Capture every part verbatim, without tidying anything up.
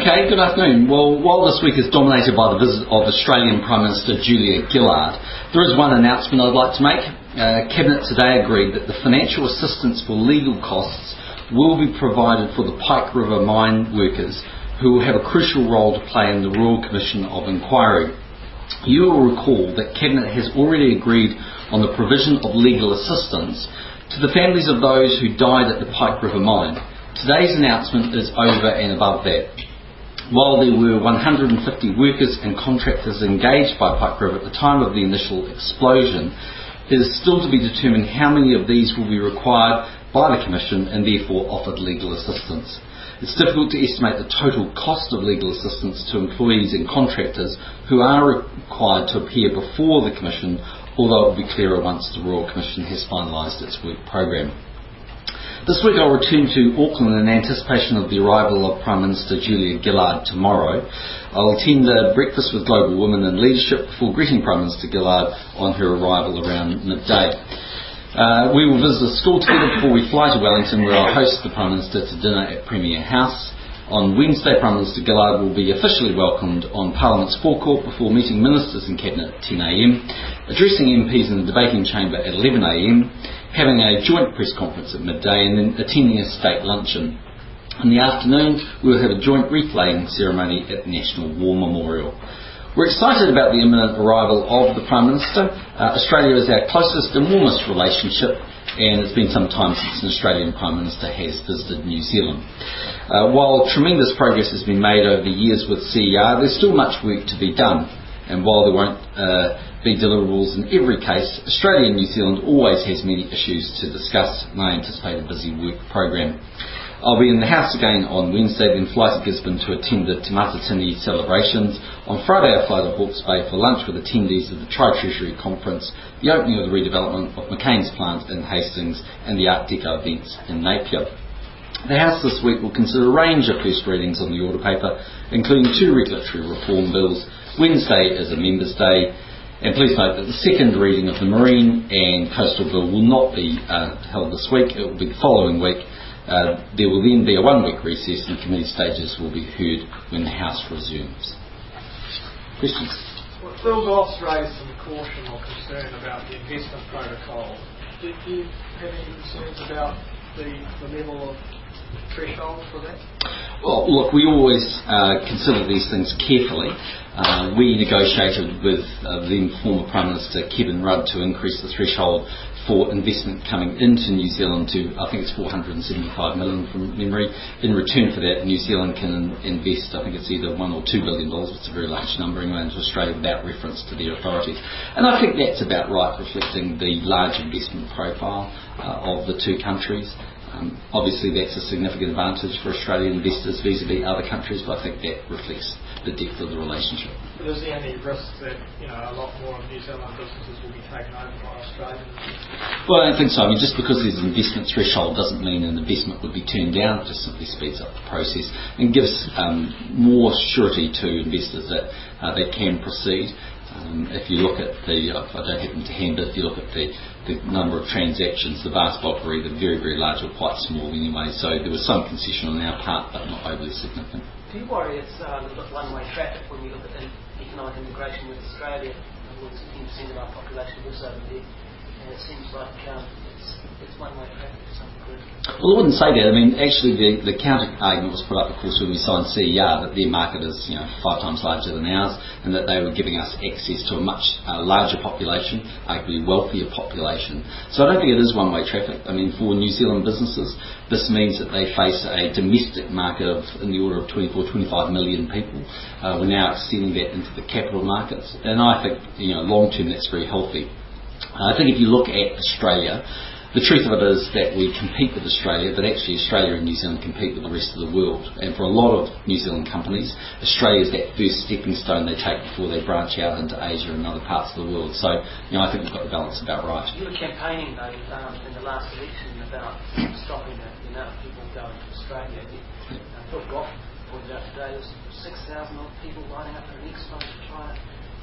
Okay, good afternoon. Well, while this week is dominated by the visit of Australian Prime Minister Julia Gillard, there is one announcement I'd like to make. Uh, Cabinet today agreed that the financial assistance for legal costs will be provided for the Pike River mine workers who will have a crucial role to play in the Royal Commission of Inquiry. You will recall that Cabinet has already agreed on the provision of legal assistance to the families of those who died at the Pike River mine. Today's announcement is over and above that. While there were one hundred fifty workers and contractors engaged by Pike River at the time of the initial explosion, it is still to be determined how many of these will be required by the Commission and therefore offered legal assistance. It's difficult to estimate the total cost of legal assistance to employees and contractors who are required to appear before the Commission, although it will be clearer once the Royal Commission has finalised its work programme. This week I'll return to Auckland in anticipation of the arrival of Prime Minister Julia Gillard tomorrow. I'll attend a breakfast with Global Women in Leadership before greeting Prime Minister Gillard on her arrival around midday. Uh, we will visit a school together before we fly to Wellington, where I'll host the Prime Minister to dinner at Premier House. On Wednesday, Prime Minister Gillard will be officially welcomed on Parliament's forecourt before meeting ministers and Cabinet at ten a m, addressing M Ps in the debating chamber at eleven a m, having a joint press conference at midday, and then attending a state luncheon. In the afternoon, we will have a joint wreath-laying ceremony at the National War Memorial. We're excited about the imminent arrival of the Prime Minister. Uh, Australia is our closest and warmest relationship, and it's been some time since an Australian Prime Minister has visited New Zealand. Uh, while tremendous progress has been made over the years with C E R, there's still much work to be done. And while there won't uh, be deliverables in every case, Australia and New Zealand always has many issues to discuss, and I anticipate a busy work programme. I'll be in the House again on Wednesday, then fly to Gisborne to attend the Te Matatini celebrations. On Friday I fly to Hawke's Bay for lunch with attendees of the Tri-Treasury Conference, the opening of the redevelopment of McCain's plant in Hastings, and the Art Deco events in Napier. The House this week will consider a range of first readings on the order paper, including two regulatory reform bills. Wednesday is a Members' Day, and please note that the second reading of the Marine and Coastal Bill will not be uh, held this week. It will be the following week. Uh, there will then be a one-week recess, and committee stages will be heard when the House resumes. Questions? Well, Phil Goss raised some caution or concern about the investment protocol. Do you have any concerns about the, the level of threshold for that? Well, look, we always uh, consider these things carefully. Uh, we negotiated with uh, then former Prime Minister Kevin Rudd to increase the threshold for investment coming into New Zealand to, I think it's four hundred seventy-five million from memory. In return for that, New Zealand can invest, I think it's either one or two billion dollars, it's a very large number, into Australia without reference to their authorities. And I think that's about right, reflecting the large investment profile uh, of the two countries. Um, obviously that's a significant advantage for Australian investors vis-a-vis other countries, but I think that reflects the depth of the relationship. But is there any risk that, you know, a lot more of New Zealand businesses will be taken over by Australians? Well, I don't think so. I mean, just because there's an investment threshold doesn't mean an investment would be turned down. It just simply speeds up the process and gives um, more surety to investors that uh, they can proceed. Um, if you look at the, I don't have them to hand, but if you look at the, the number of transactions, the vast bulk were either very, very large or quite small anyway. So there was some concession on our part, but not overly significant. Do you worry it's uh, a little bit one-way traffic when you look at the economic integration with Australia? fifteen percent of our population lives over there, and it seems like um, it's, it's one-way traffic to some degree. Well, I wouldn't say that. I mean, actually, the, the counter argument was put up, of course, when we signed C E R, that their market is, you know, five times larger than ours, and that they were giving us access to a much uh, larger population, arguably wealthier population. So I don't think it is one-way traffic. I mean, for New Zealand businesses, this means that they face a domestic market of in the order of twenty-four, twenty-five million people. Uh, we're now extending that into the capital markets, and I think, you know, long term that's very healthy. Uh, I think if you look at Australia, the truth of it is that we compete with Australia, but actually Australia and New Zealand compete with the rest of the world. And for a lot of New Zealand companies, Australia is that first stepping stone they take before they branch out into Asia and other parts of the world. So, you know, I think we've got the balance about right. You were campaigning, though, um, in the last election about stopping the, the amount of people going to Australia. Uh, Phil Goff pointed out today there's six thousand odd people lining up at an expo to try to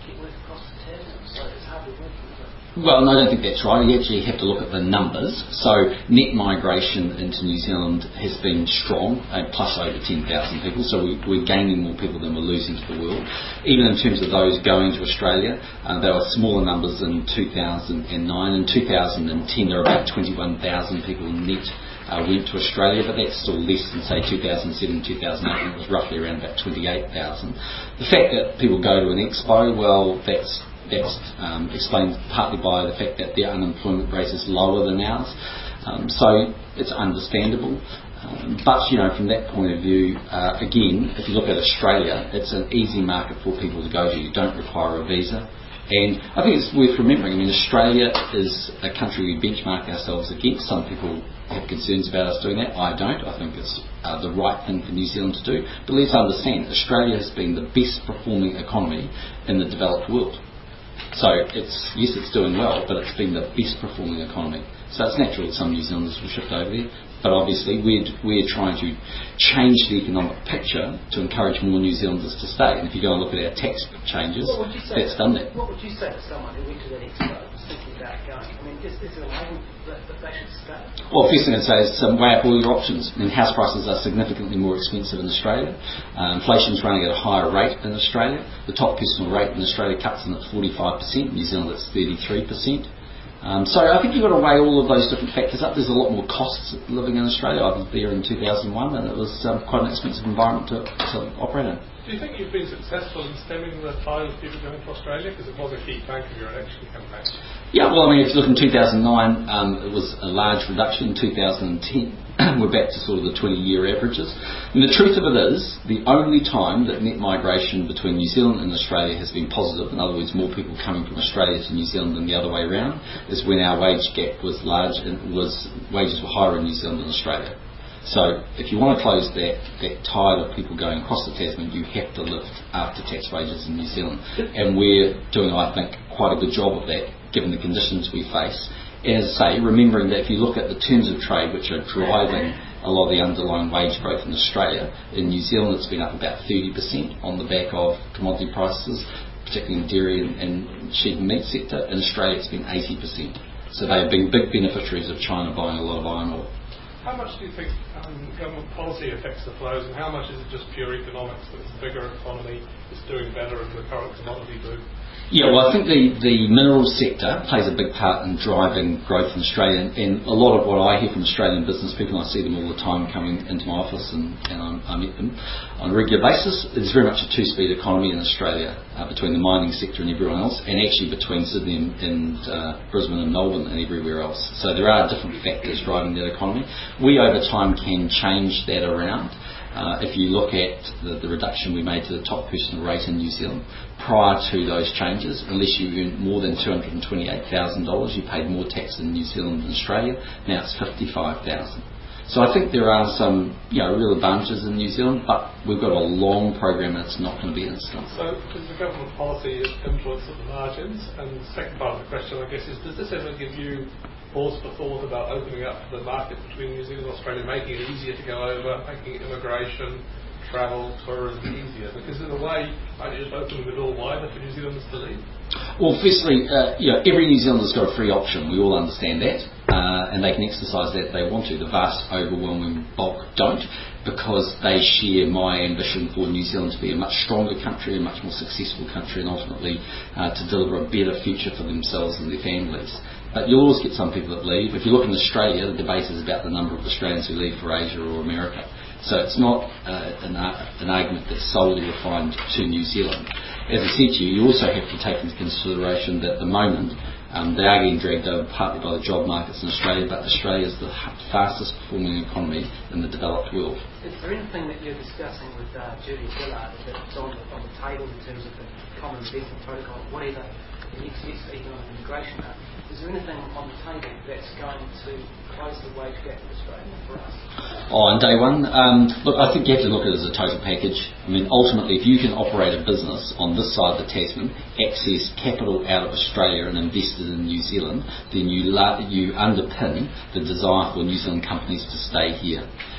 get work across the Tasman, so it's hardly working, is it? Well, no, I don't think that's right. You actually have to look at the numbers. So net migration into New Zealand has been strong, uh, plus over ten thousand people. So we, we're gaining more people than we're losing to the world. Even in terms of those going to Australia, uh, there were smaller numbers in two thousand nine. In two thousand ten, there were about twenty-one thousand people net uh, went to Australia, but that's still less than, say, two thousand seven, two thousand eight, when it was roughly around about twenty-eight thousand. The fact that people go to an expo, well, that's That's um, explained partly by the fact that their unemployment rate is lower than ours. Um, so it's understandable. Um, but, you know, from that point of view, uh, again, if you look at Australia, it's an easy market for people to go to. You don't require a visa. And I think it's worth remembering, I mean, Australia is a country we benchmark ourselves against. Some people have concerns about us doing that. I don't. I think it's uh, the right thing for New Zealand to do. But let's understand, Australia has been the best performing economy in the developed world. So it's, yes, it's doing well, but it's been the best performing economy. So it's natural that some New Zealanders will shift over there. But obviously we're, we're trying to change the economic picture to encourage more New Zealanders to stay. And if you go and look at our tax changes, that's done that. What would you say to someone who went to that expo thinking about going? I mean, is, is there a argument that, that they should stay? Well, first thing I'd say is um, weigh up all your options. I mean, house prices are significantly more expensive in Australia. Uh, inflation's running at a higher rate in Australia. The top personal rate in Australia cuts in at forty-five percent. New Zealand it's thirty-three percent. Um, so I think you've got to weigh all of those different factors up. There's a lot more costs living in Australia. I was there in two thousand one and it was um, quite an expensive environment to, to operate in. Do you think you've been successful in stemming the tide of people going to Australia? Because it was a key plank of your election campaign. Yeah, well, I mean, if you look in two thousand nine, um, it was a large reduction. In two thousand ten, we're back to sort of the twenty-year averages. And the truth of it is, the only time that net migration between New Zealand and Australia has been positive, in other words, more people coming from Australia to New Zealand than the other way around, is when our wage gap was large and was wages were higher in New Zealand than Australia. So if you want to close that, that tide of people going across the Tasman, you have to lift after-tax wages in New Zealand. And we're doing, I think, quite a good job of that, given the conditions we face. And as I say, remembering that if you look at the terms of trade which are driving a lot of the underlying wage growth in Australia, in New Zealand it's been up about thirty percent on the back of commodity prices, particularly in dairy and, and sheep and meat sector. In Australia it's been eighty percent. So they have been big beneficiaries of China buying a lot of iron ore. How much do you think um, government policy affects the flows, and how much is it just pure economics, that it's a bigger economy, it's doing better in the current commodity boom? Yeah, well, I think the, the minerals sector plays a big part in driving growth in Australia, and a lot of what I hear from Australian business people, and I see them all the time coming into my office, and, and I, I meet them on a regular basis. It's very much a two-speed economy in Australia, uh, between the mining sector and everyone else, and actually between Sydney and, and uh, Brisbane and Melbourne and everywhere else. So there are different factors driving that economy. We over time can change that around. Uh, if you look at the, the reduction we made to the top personal rate in New Zealand, prior to those changes, unless you earned more than two hundred twenty-eight thousand dollars, you paid more tax in New Zealand than Australia. Now it's fifty-five thousand dollars. So I think there are some, you know, real advantages in New Zealand, but we've got a long program and it's not going to be instant. So does the government policy influence at the margins? And the second part of the question, I guess, is does this ever give you pause for thought about opening up the market between New Zealand and Australia, making it easier to go over, making immigration, travel, tourism easier? Because in a way, aren't you just opening the door wider for New Zealanders to leave? Well, firstly, uh, you know, every New Zealander's got a free option. We all understand that, uh, and they can exercise that if they want to. The vast, overwhelming bulk don't, because they share my ambition for New Zealand to be a much stronger country, a much more successful country, and ultimately uh, to deliver a better future for themselves and their families. But you'll always get some people that leave. If you look in Australia, the debate is about the number of Australians who leave for Asia or America. So it's not uh, an, uh, an argument that's solely refined to New Zealand. As I said to you, you also have to take into consideration that at the moment um, they are getting dragged over partly by the job markets in Australia, but Australia is the fastest performing economy in the developed world. Is there anything that you're discussing with uh, Julia Gillard that's on the, on the table in terms of the common investment protocol, whatever the next steps for economic integration are? Is there anything on the table that's going to close the wage gap in Australia for us? Oh, on day one, um, look, I think you have to look at it as a total package. I mean, ultimately, if you can operate a business on this side of the Tasman, access capital out of Australia and invest it in New Zealand, then you, la- you underpin the desire for New Zealand companies to stay here.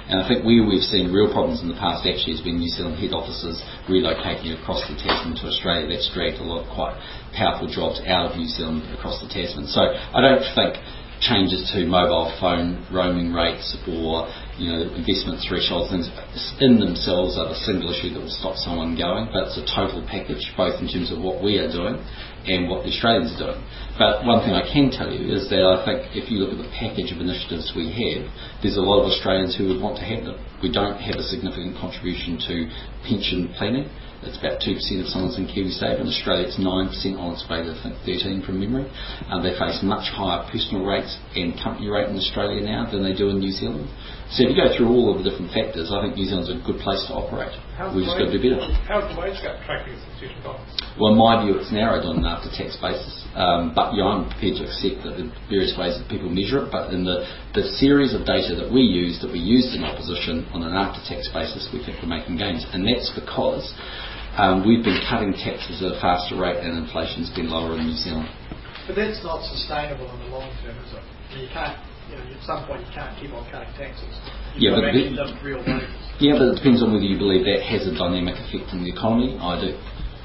And I think where we've seen real problems in the past actually has been New Zealand head offices relocating across the Tasman to Australia. That's dragged a lot of quite powerful jobs out of New Zealand across the Tasman. So I don't think changes to mobile phone roaming rates or, you know, investment thresholds things in themselves are the single issue that will stop someone going, but it's a total package, both in terms of what we are doing and what the Australians are doing. But one thing I can tell you is that I think if you look at the package of initiatives we have, there's a lot of Australians who would want to have them. We don't have a significant contribution to pension planning. It's about two percent of someone's in KiwiSaver. In Australia it's nine percent, on its way to I think thirteen from memory. Um, they face much higher personal rates and company rate in Australia now than they do in New Zealand. So if you go through all of the different factors, I think New Zealand's a good place to operate. How's We've just got to do better. How's the wage gap tracking institution costs? Well, in my view, it's narrowed on an after-tax basis. Um, but you know, I'm prepared to accept that the various ways that people measure it. But in the, the series of data that we use, that we used in opposition on an after-tax basis, we think we're making gains. And that's because Um, we've been cutting taxes at a faster rate and inflation's been lower in New Zealand. But that's not sustainable in the long term, is it? You can't, you know, at some point you can't keep on cutting taxes. You've yeah, got but to actually live real wages. Yeah, but it depends on whether you believe that has a dynamic effect on the economy. I do.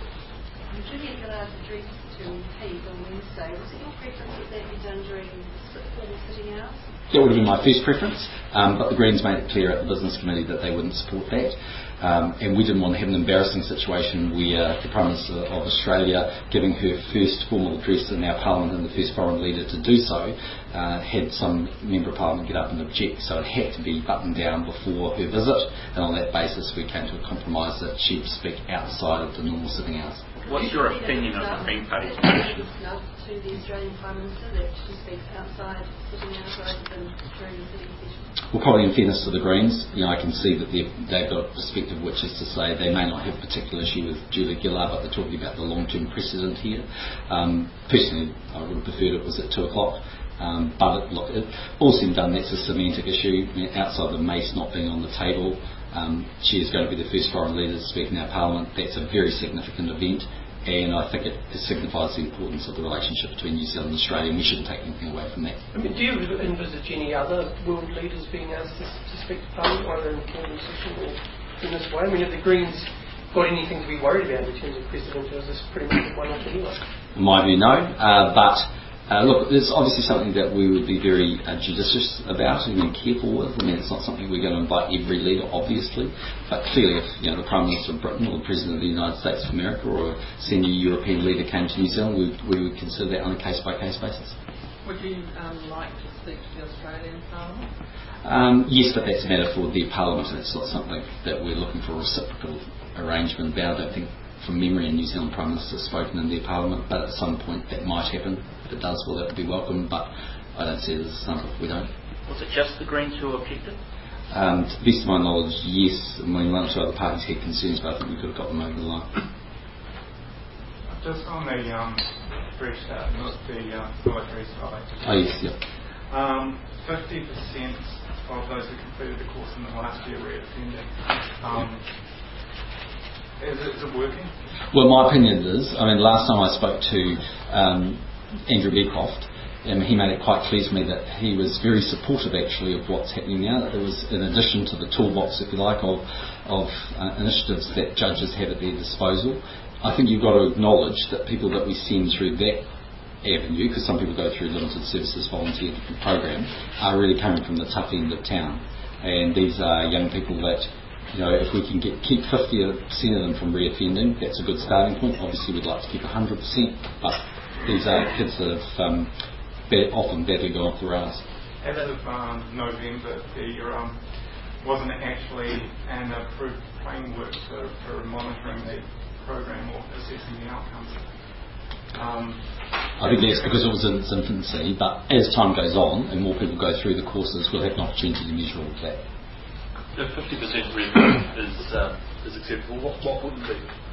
Julia Gillard's address to Pete on Wednesday, was it your preference that that be done during formal sitting hours? That would have been my first preference, um, but the Greens made it clear at the Business Committee that they wouldn't support that. Um, and we didn't want to have an embarrassing situation where the Prime Minister of Australia, giving her first formal address in our Parliament and the first foreign leader to do so, uh, had some Member of Parliament get up and object. So it had to be buttoned down before her visit, and on that basis we came to a compromise that she'd speak outside of the normal sitting hours. What's your opinion of the Green Party's position? To the Australian Prime Minister that she speaks outside sitting hours rather than during the sitting session? Well, probably in fairness to the Greens, you know, I can see that they've, they've got a perspective which is to say they may not have a particular issue with Julia Gillard, but they're talking about the long-term precedent here. Um, personally, I would have preferred it was at two o'clock. Um, but it, look, it, all said and done, that's a semantic issue. I mean, outside the Mace not being on the table, um, she is going to be the first foreign leader to speak in our Parliament. That's a very significant event. And I think it, it signifies the importance of the relationship between New Zealand and Australia, and we shouldn't take anything away from that. I mean, do you envisage any other world leaders being asked to, to speak to Parliament, either in formal session or in this way? I mean, have the Greens got anything to be worried about in terms of precedent, or is this pretty much a one-off anyway? In my view, no. Uh, but Uh, look, it's obviously something that we would be very uh, judicious about and careful with. I mean, it's not something we're going to invite every leader, obviously, but clearly if, you know, the Prime Minister of Britain or the President of the United States of America or a senior European leader came to New Zealand, we, we would consider that on a case-by-case basis. Would you um, like to speak to the Australian Parliament? Um, yes, but that's a matter for their Parliament, and it's not something that we're looking for a reciprocal arrangement about. I don't think, from memory, a New Zealand Prime Minister has spoken in their Parliament, but at some point that might happen. If it does, well, that would be welcome, but I don't see it as a snub if we don't. Was it just the Greens who objected? Um, to the best of my knowledge, yes. I mean, one or two other parties had concerns, but I think we could have got them over the line. Just on the um, fresh start, not the uh, military side. Oh, yes, yeah. Um, fifty percent of those who completed the course in the last year were attending. Um, Is it, is it working? Well, my opinion is, I mean, last time I spoke to um, Andrew Beecroft, um, he made it quite clear to me that he was very supportive, actually, of what's happening now. That there was, in addition to the toolbox, if you like, of, of uh, initiatives that judges have at their disposal, I think you've got to acknowledge that people that we send through that avenue, because some people go through limited services volunteer program, are really coming from the tough end of town. And these are young people that, you know, if we can get keep fifty percent of them from reoffending, that's a good starting point. Obviously, we'd like to keep one hundred percent, but these are kids that have um, bad, often badly gone off the rails. As of um, November, there um, wasn't actually an approved framework for, for monitoring the program or assessing the outcomes. Um, I think that's because it was in its infancy, but as time goes on and more people go through the courses, we'll have an opportunity to measure all of that. If fifty percent revenue is, um, is acceptable, what, what wouldn't be?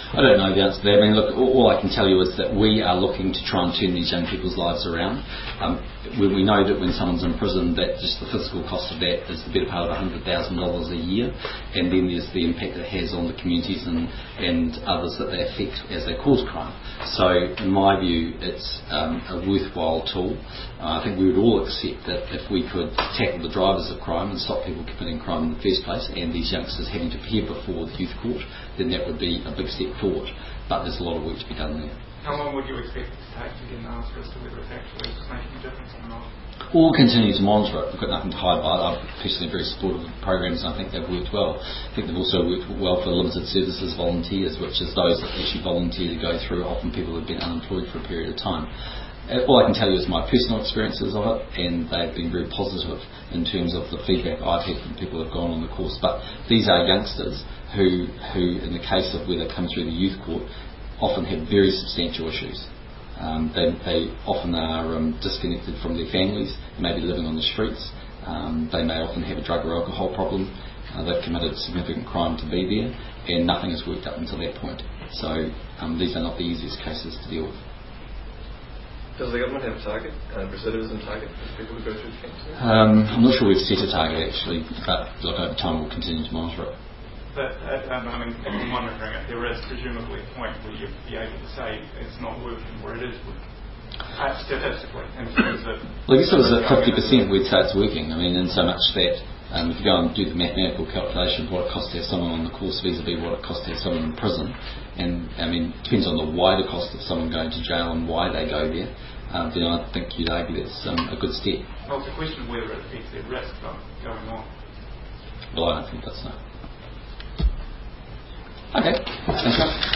I don't know the answer to that. I mean, look, all, all I can tell you is that we are looking to try and turn these young people's lives around. Um, we, we know that when someone's in prison, that just the physical cost of that is the better part of one hundred thousand dollars a year, and then there's the impact it has on the communities and, and others that they affect as they cause crime. So, in my view, it's um, a worthwhile tool. Uh, I think we would all accept that if we could tackle the drivers of crime and stop people committing crime in the first place, and these youngsters having to appear before the youth court, then that would be a big step forward. But there's a lot of work to be done there. How long would you expect it to take to get an answer as to whether it's actually making a difference or not? We'll continue to monitor it. We've got nothing to hide by it. I'm personally very supportive of the programs, and I think they've worked well. I think they've also worked well for limited services volunteers, which is those that actually volunteer to go through, often people who have been unemployed for a period of time. All I can tell you is my personal experiences of it, and they've been very positive in terms of the feedback I've had from people who have gone on the course. But these are youngsters who, who in the case of where they come through the youth court, often have very substantial issues. Um, they, they often are um, disconnected from their families, maybe living on the streets. Um, they may often have a drug or alcohol problem. Uh, they've committed significant crime to be there, and nothing has worked up until that point. So um, these are not the easiest cases to deal with. Does the government have a target, a recidivism target for people who go through the camps? Um, I'm not sure we've set a target actually, but look, over time we'll continue to monitor it. But uh, um, I mean, monitoring it, there is presumably a point where you'd be able to say it's not working where it is working. Uh, statistically, in terms of... Well, I guess it was at fifty percent we'd say it's working. I mean, in so much that um, if you go and do the mathematical calculation of what it costs to have someone on the course vis-a-vis what it costs to have someone in prison, and I mean, it depends on the wider cost of someone going to jail and why they go there, um, then I think you'd argue that's um, a good step. Well, it's a question of whether it affects their risk of going on. Well, I don't think that's no. Okay, thanks,